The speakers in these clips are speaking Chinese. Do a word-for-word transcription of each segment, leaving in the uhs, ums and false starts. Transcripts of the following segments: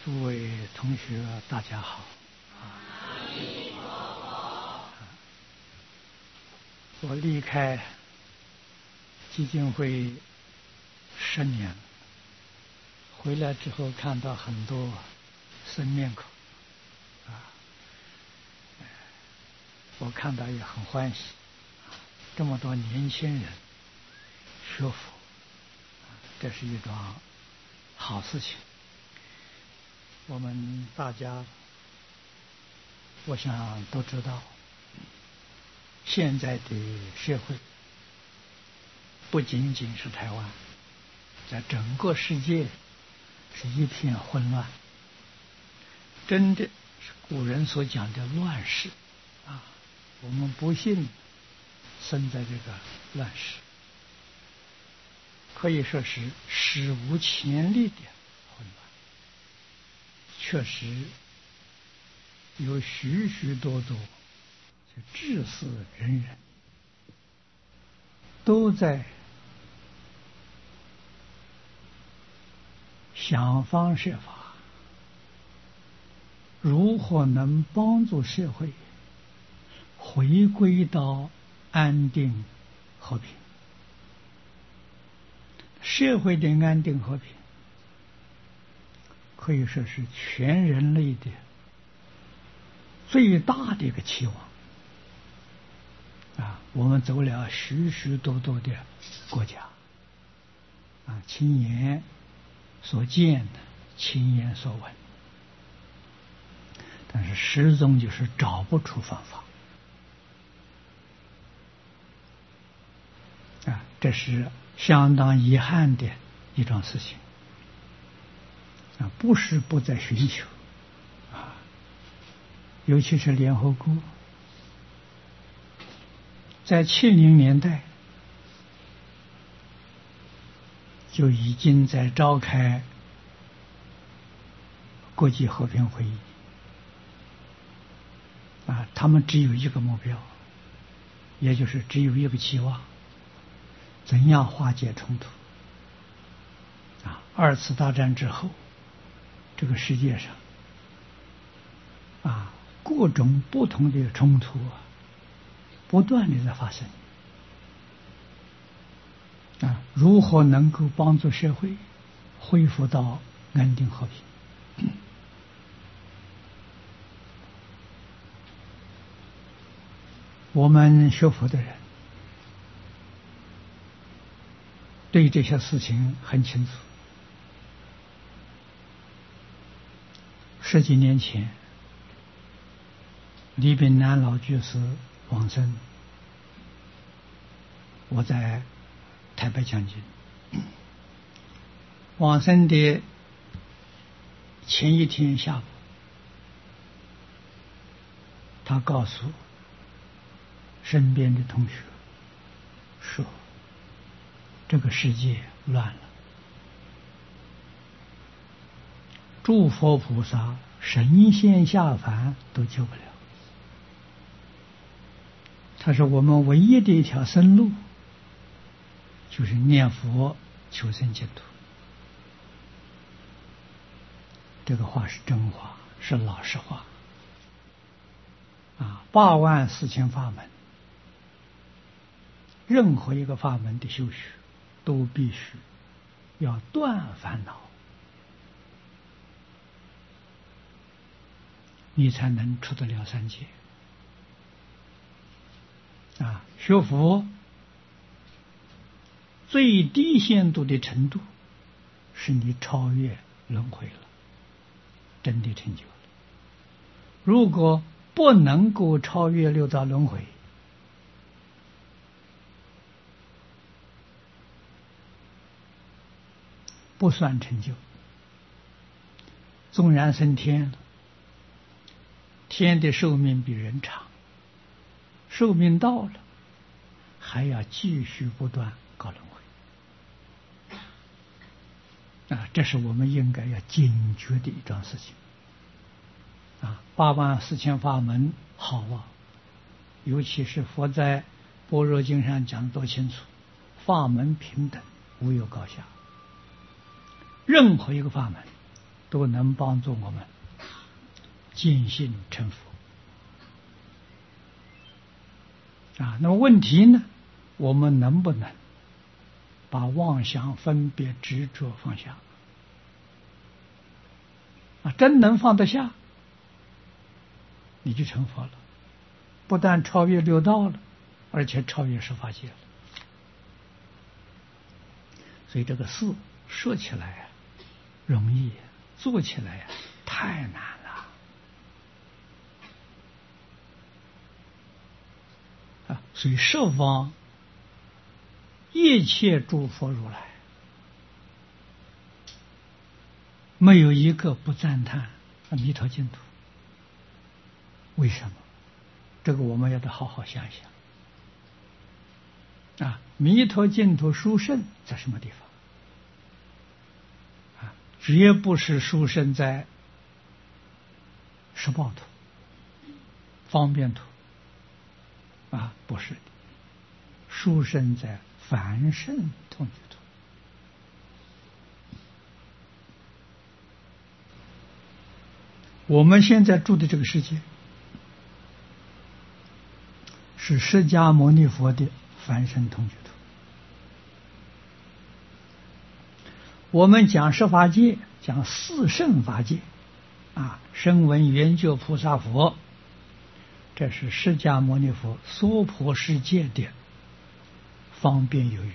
诸位同学，大家好。我离开基金会十年了，回来之后看到很多生面孔，啊，我看到也很欢喜，这么多年轻人学佛，这是一桩好事情。我们大家我想都知道，现在的社会不仅仅是台湾，在整个世界是一片混乱，真的是古人所讲的乱世啊！我们不幸生在这个乱世，可以说是史无前例的混乱。确实有许许多多志士仁人都在想方设法，如何能帮助社会回归到安定和平。社会的安定和平可以说是全人类的最大的一个期望啊！我们走了许许多多的国家啊，亲眼所见的，亲眼所闻，但是始终就是找不出方法啊，这是相当遗憾的一桩事情啊！不是不再寻求啊，尤其是联合国在七零年代就已经在召开国际和平会议啊，他们只有一个目标，也就是只有一个期望，怎样化解冲突啊！二次大战之后，这个世界上啊，各种不同的冲突啊，不断的在发生啊，如何能够帮助社会恢复到安定和平？我们学佛的人对这些事情很清楚。十几年前，李炳南老居士往生，我在台北讲经。往生的前一天下午，他告诉身边的同学说：“这个世界乱了，诸佛菩萨、神仙下凡都救不了。”他说：“我们唯一的一条生路，就是念佛求生净土。”这个话是真话，是老实话啊！八万四千法门，任何一个法门的修学，都必须要断烦恼，你才能出得了三界啊！学佛最低限度的程度，是你超越轮回了，真的成就了。如果不能够超越六道轮回，不算成就。纵然升天了，天的寿命比人长，寿命到了，还要继续不断搞轮回啊！这是我们应该要警觉的一桩事情啊！八万四千法门好啊，尤其是佛在般若经上讲得多清楚，法门平等，无有高下。任何一个法门都能帮助我们见性成佛啊。那么问题呢？我们能不能把妄想、分别、执着放下？啊，真能放得下，你就成佛了。不但超越六道了，而且超越十法界了。所以这个事说起来啊容易，做起来啊太难了啊！所以十方一切诸佛如来，没有一个不赞叹弥陀净土。为什么？这个我们要得好好想想啊！弥陀净土殊胜在什么地方啊？绝不是殊胜在十报土、方便土啊，不是的，殊胜在凡圣同居土。我们现在住的这个世界是释迦牟尼佛的凡圣同居土。我们讲十法界，讲四圣法界啊，声闻缘觉菩萨佛，这是释迦牟尼佛娑婆世界的方便有余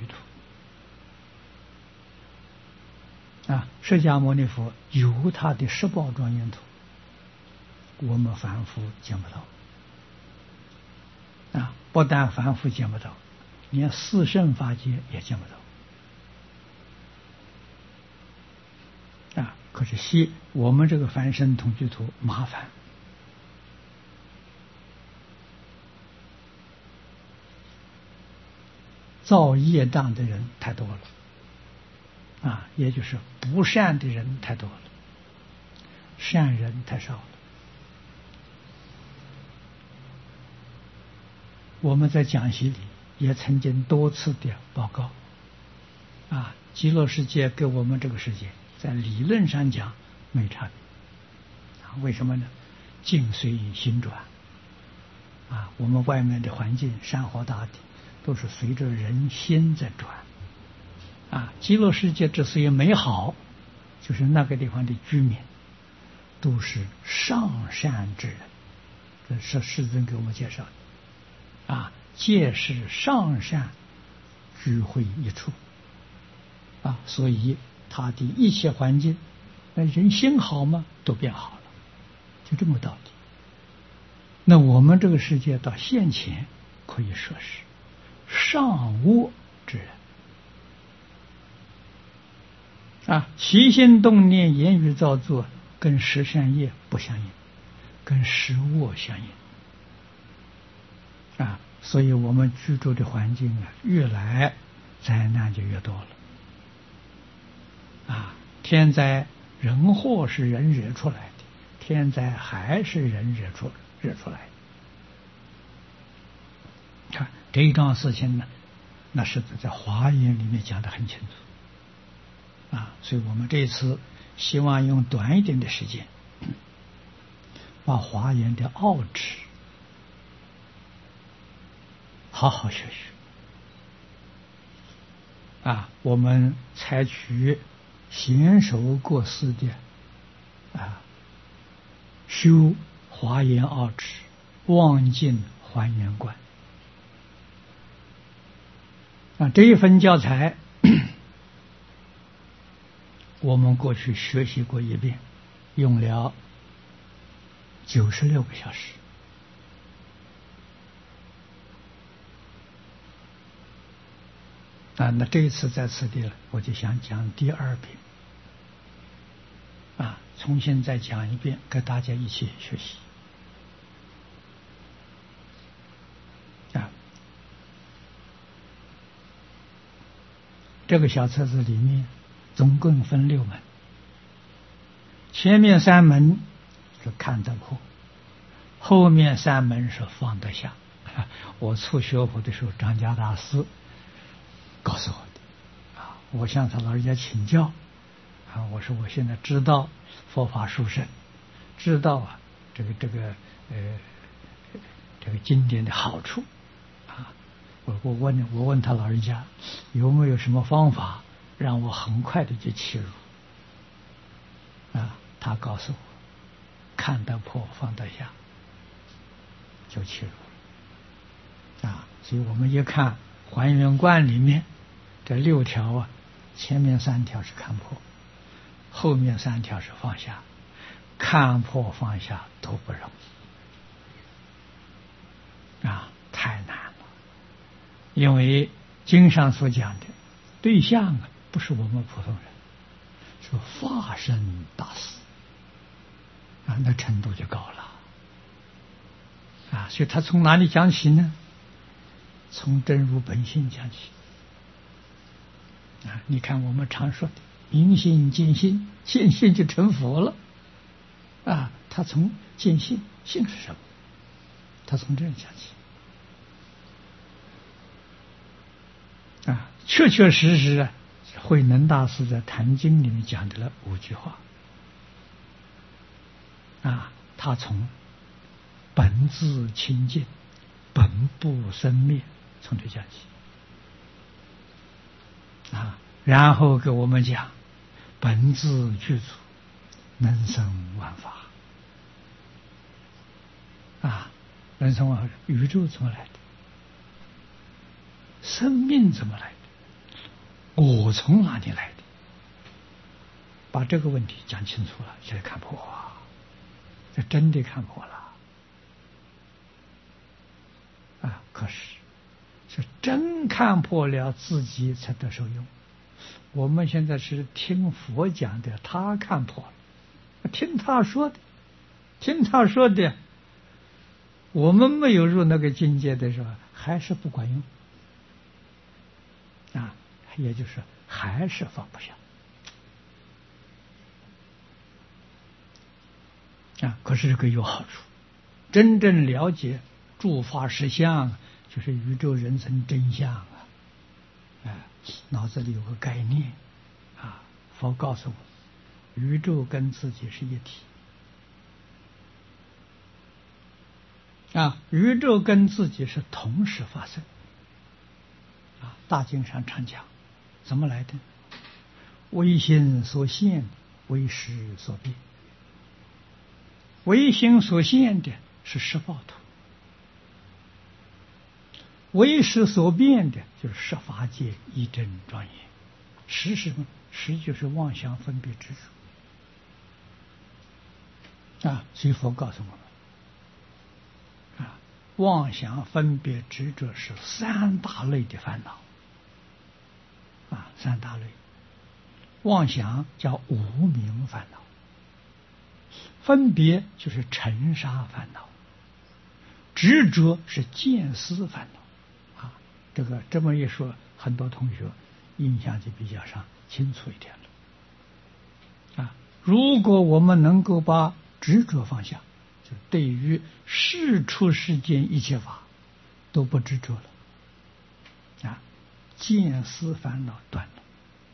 土啊。释迦牟尼佛有他的十宝庄严土，我们凡夫见不到啊！不但凡夫见不到，连四圣法界也见不到啊！可是西我们这个凡圣同居土麻烦，造业障的人太多了啊，也就是不善的人太多了，善人太少了。我们在讲习里也曾经多次的报告啊，极乐世界跟我们这个世界在理论上讲没差别啊。为什么呢？境随心转啊，我们外面的环境山河大地都是随着人心在转啊。极乐世界之所以美好，就是那个地方的居民都是上善之人，这是世尊给我们介绍的啊，皆是上善聚会一处啊，所以他的一切环境，那人心好吗？都变好了，就这么道理。那我们这个世界到现前可以说是上恶之人啊，起心动念、言语造作，跟十善业不相应，跟十恶相应。啊，所以我们居住的环境啊，越来灾难就越多了。啊，天灾人祸是人惹出来的，天灾还是人惹出惹出来的。看这一桩事情呢，那是在华严里面讲得很清楚。啊，所以我们这一次希望用短一点的时间，把华严的奥旨好好学学啊！我们采取娴熟过世的啊，修华严奥旨，望尽还原观啊！这一份教材，我们过去学习过一遍，用了九十六个小时。啊，那这一次在此地了，我就想讲第二遍，啊，重新再讲一遍，跟大家一起学习。啊，这个小册子里面总共分六门，前面三门是看得破，后面三门是放得下。我初学佛的时候，张家大师告诉我的啊，我向他老人家请教啊，我说我现在知道佛法殊胜，知道啊这个这个呃这个经典的好处啊。我我问我问他老人家有没有什么方法让我很快的就切入啊？他告诉我，看得破放得下就切入啊。所以我们一看还原观里面这六条啊，前面三条是看破，后面三条是放下，看破放下都不容易啊，太难了。因为经上所讲的对象啊，不是我们普通人，是法身大士啊，那程度就高了啊。所以他从哪里讲起呢？从真如本性讲起啊。你看我们常说的明心见性，见性就成佛了啊。他从见性，性是什么？他从这样讲起啊。确确实实啊，慧能大师在《坛经》里面讲的了五句话啊。他从本自清净，本不生灭，从这讲起啊。然后给我们讲本自具足，能生万法啊。能生万法，宇宙怎么来的？生命怎么来的？我从哪里来的？把这个问题讲清楚了，现在看破啊，这真的看破了啊。可是是真看破了，自己才得受用。我们现在是听佛讲的，他看破了，听他说的，听他说的，我们没有入那个境界的时候，还是不管用啊。也就是还是放不下啊。可是这个有好处，真正了解诸法实相，就是宇宙人生真相啊。啊，脑子里有个概念啊。佛告诉我，宇宙跟自己是一体啊，宇宙跟自己是同时发生啊。大经上常讲，怎么来的？唯心所现，唯识所变。唯心所现的是十报图，唯识所变的就是十法界一真庄严。识是什么？识就是妄想分别执着啊。所以佛告诉我们啊，妄想分别执着是三大类的烦恼啊。三大类，妄想叫无明烦恼，分别就是尘沙烦恼，执着是见思烦恼啊。这个这么一说，很多同学印象就比较上清楚一点了啊。如果我们能够把执着放下，就对于世出世间一切法都不执着了啊，见思烦恼断了，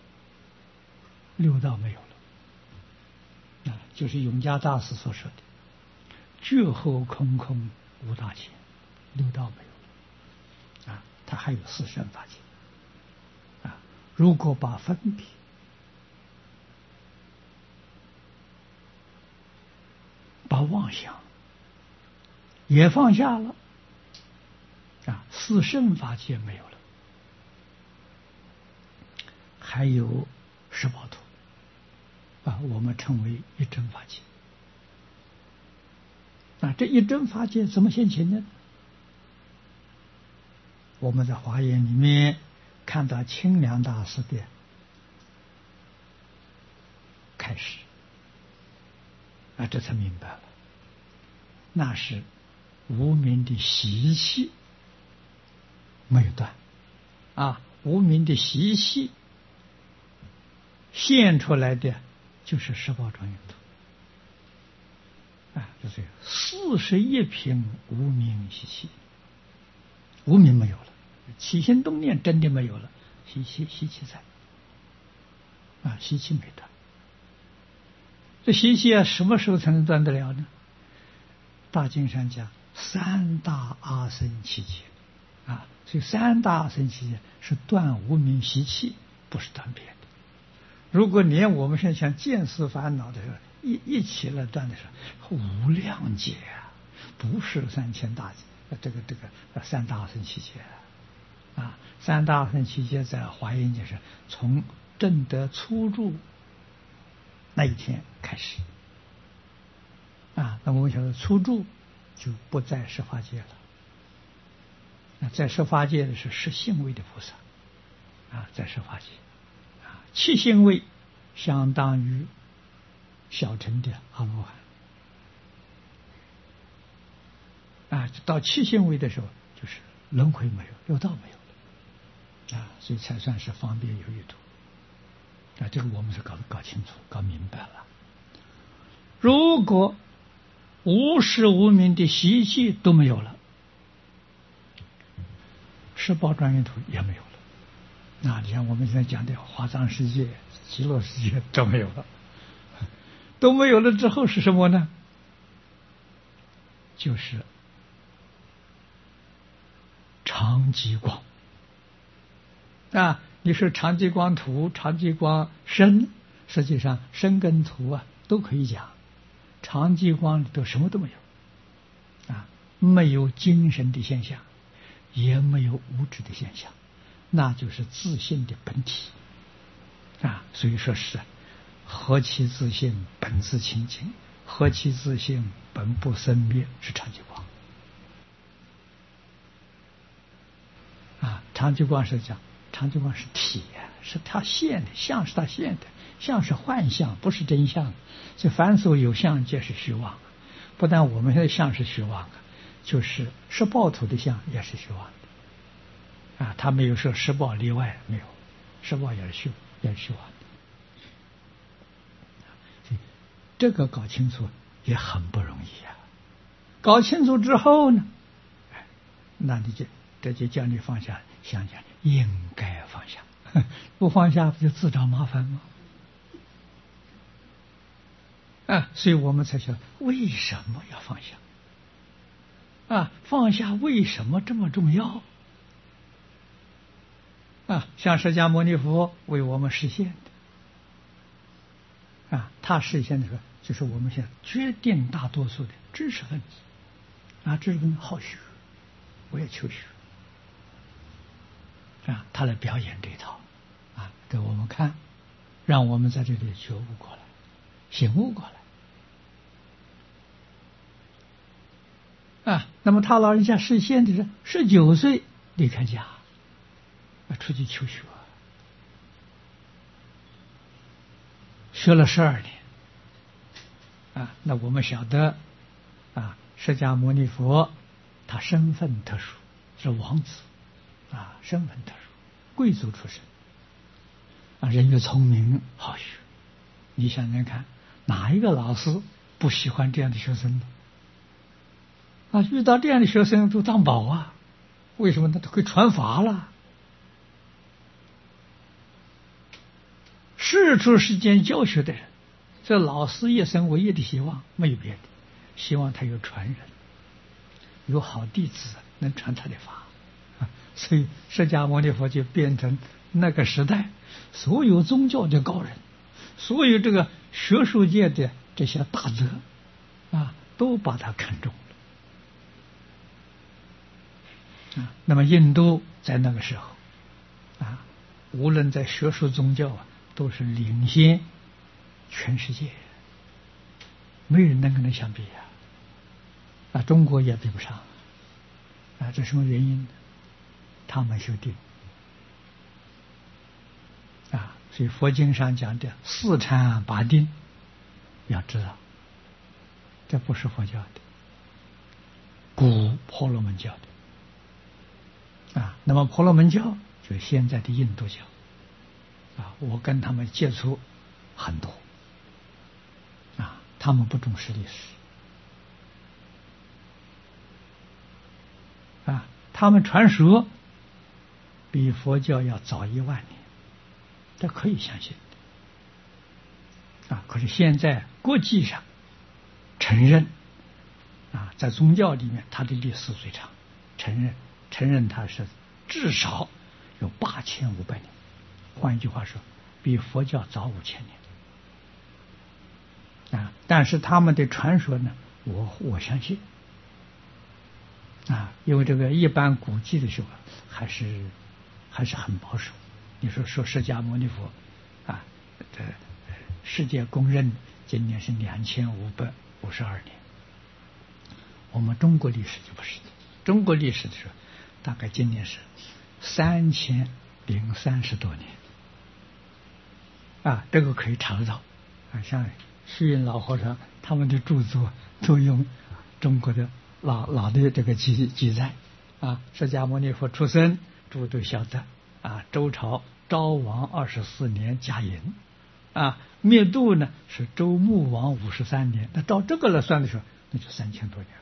六道没有了啊。就是永嘉大师所说的觉后空空无大千，六道没有了啊。它还有四圣法界啊。如果把分别把妄想也放下了啊，四圣法界没有了，还有十报图啊，我们称为一真法界啊。这一真法界怎么现前呢？我们在华严里面看到清凉大师的开始啊，这才明白了，那是无明的习气没有断啊。无明的习气现出来的就是十报庄严图啊，就是四十一品无明习气，无明没有了，起心动念真的没有了，习气习气在啊，习气没断这习气啊，什么时候才能断得了呢？大经上讲三大阿僧祇劫啊，所以三大阿僧祇劫是断无明习气，不是断别的。如果连我们现在像见思烦恼的时候一一起来断的时候，无量劫啊，不是三千大劫，这个这个三大阿僧祇劫啊，三大阿僧祇劫在华严经是从证得初住那一天开始啊。那我们晓得初住就不在十法界了，那在十法界的是十信位的菩萨啊，在十法界啊，七信位相当于小乘的阿罗汉啊，到七信位的时候就是轮回没有，六道没有了啊，所以才算是方便有余土啊。这个我们是搞搞清楚、搞明白了。如果无始无明的习气都没有了，十宝庄严土也没有了。那你像我们现在讲的华藏世界、极乐世界都没有了，都没有了之后是什么呢？就是常寂光啊！你说常寂光土、常寂光身，实际上身跟土啊都可以讲。常寂光里头什么都没有啊，没有精神的现象，也没有物质的现象，那就是自性的本体啊。所以说是何其自性本自清净，何其自性本不生灭，是常寂光啊。常寂光是讲，常寂光是体啊，是它现的，相是它现的，相是幻象，不是真相。所以凡所有相，皆是虚妄。不但我们的相是虚妄，就是十报土的相也是虚妄的啊。他没有说十报例外，没有，十报也是虚，也是虚妄的。这个搞清楚也很不容易啊。搞清楚之后呢，那你就这就叫你放下，想想应该放下，不放下不就自找麻烦吗？啊，所以我们才想为什么要放下啊？放下为什么这么重要啊？像释迦牟尼佛为我们实现的啊，他实现的时候就是我们现在决定大多数的知识分子啊，知识分子好学，我也求学啊，他来表演这一套啊，给我们看，让我们在这里觉悟过来，醒悟过来。啊，那么他老人家实现的是十九岁离开家，出去求学，学了十二年。啊，那我们晓得，啊，释迦牟尼佛他身份特殊，是王子，啊，身份特殊，贵族出身，啊，人又聪明好学。你想想看，哪一个老师不喜欢这样的学生呢？啊，遇到这样的学生都当宝啊！为什么？他都可以传法了。世出世间教学的人，这老师一生唯一的希望没有别的，希望他有传人，有好弟子能传他的法。啊，所以释迦牟尼佛就变成那个时代所有宗教的高人，所有这个学术界的这些大德啊，都把他看中。啊，那么印度在那个时候啊，无论在学术宗教啊，都是领先全世界，没人能跟他相比啊。啊，中国也比不上啊，这什么原因呢？他们修定啊，所以佛经上讲的四禅八定，要知道，这不是佛教的，古婆罗门教的。啊，那么婆罗门教就是现在的印度教，啊，我跟他们接触很多，啊，他们不重视历史，啊，他们传说比佛教要早一万年，这可以相信啊，可是现在国际上承认啊，在宗教里面它的历史最长，承认承认它是至少有八千五百年，换一句话说，比佛教早五千年啊。但是他们的传说呢，我我相信啊，因为这个一般估计的时候还是还是很保守。你说说释迦牟尼佛啊，这世界公认今年是两千五百五十二年，我们中国历史就不是，中国历史的时候大概今年是三千零三十多年啊，这个可以查得到啊。像虚云老和尚他们的著作都用中国的老老的这个记记载啊。释迦牟尼佛出生，诸位都晓得啊，周朝昭王二十四年甲寅啊，灭度呢是周穆王五十三年，那照这个来算的时候，那就三千多年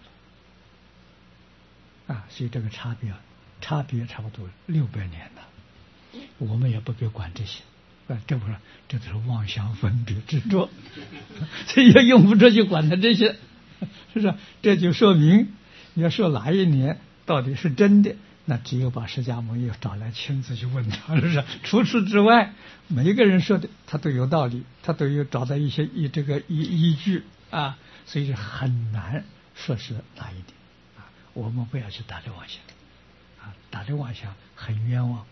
了啊。所以这个差别差别差不多六百年了，我们也不该管这些啊，这不是这都是妄想分别执着，所以也用不着去管他这些，是不是？这就说明你要说哪一年到底是真的，那只有把释迦牟尼找来亲自去问他，是不是？除此之外，每一个人说的他都有道理，他都有找到一些依这个依依据啊，所以是很难说是哪一点啊。我们不要去打这妄想啊，打这妄想很冤枉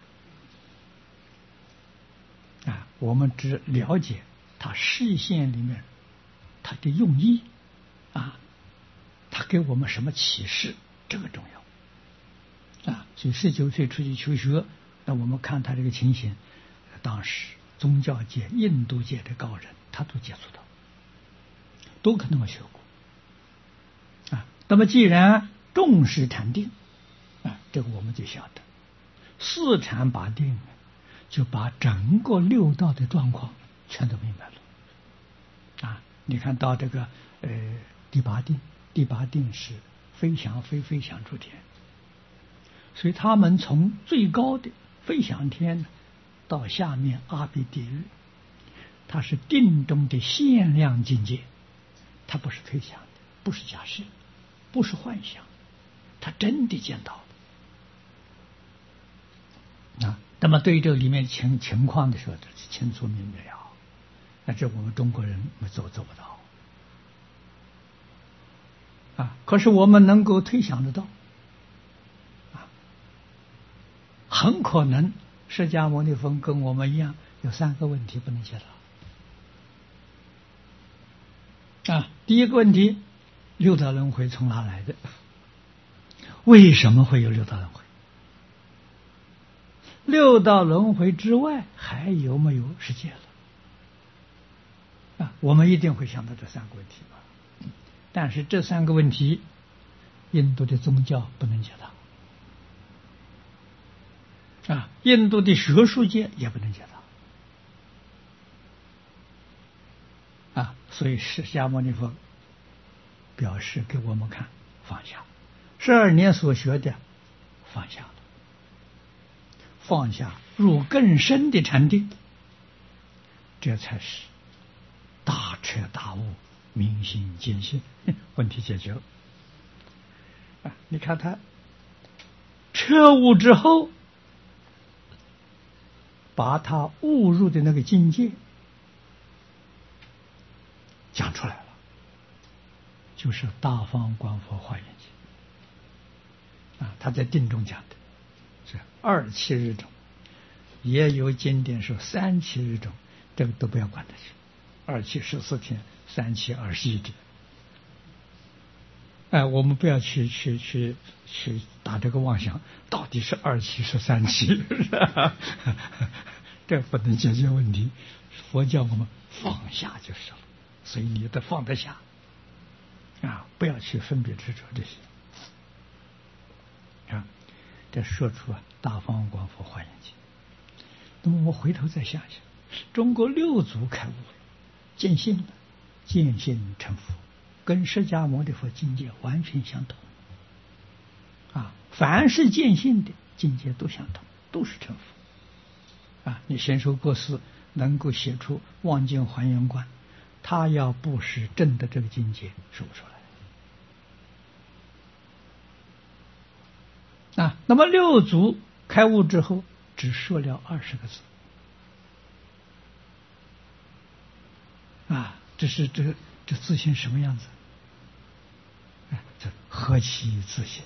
啊。我们只了解他视线里面他的用意啊，他给我们什么启示，这个重要。啊，所以十九岁出去求学，那我们看他这个情形，当时宗教界、印度界的高人，他都接触到，都跟他们学过啊。那么既然重视禅定啊，这个我们就晓得，四禅八定，就把整个六道的状况全都明白了啊。你看到这个呃第八定，第八定是飞翔飞飞翔出天。所以他们从最高的飞翔天到下面阿鼻地狱，它是定中的限量境界，它不是推想的，不是假设，不是幻想，它真的见到了啊。那么对于这里面情情况的时候，清楚明了，那这我们中国人做做不到啊。可是我们能够推想得到。很可能释迦牟尼佛跟我们一样，有三个问题不能解答啊。第一个问题，六道轮回从哪来的？为什么会有六道轮回？六道轮回之外还有没有世界了？啊，我们一定会想到这三个问题吧。但是这三个问题，印度的宗教不能解答。啊，印度的学术界也不能解答啊，所以释迦牟尼佛表示给我们看，放下十二年所学的，放下了，放下入更深的禅定，这才是大彻大悟、明心见性，问题解决了啊！你看他彻悟之后。把他悟入的那个境界讲出来了，就是《大方广佛华严经》啊，他在定中讲的是二七日中，也有经典说三七日中，这个都不要管它去，二七十四天，三七二十一天。哎，我们不要去去去去打这个妄想，到底是二七是三七，这不能解决问题。佛教我们放下就是了，所以你得放得下啊，不要去分别执着这些啊。这说出啊《大方广佛华严经》。那么我回头再想想，中国六祖开悟了，见性了，见性成佛。跟释迦牟尼佛境界完全相同啊！凡是见性的境界都相同，都是成佛啊！你先说过世能够写出《望境还原观》， 他要不是真的这个境界，说不出来啊。那么六祖开悟之后，只说了二十个字啊，这是这个这自信什么样子？啊，这何其自信！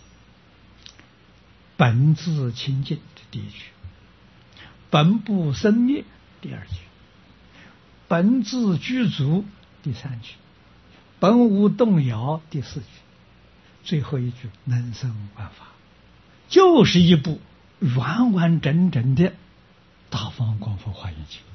本自清净，这第一句；本不生灭，第二句；本自具足，第三句；本无动摇，第四句；最后一句能生万法，就是一部完完整整的大方广佛华严经。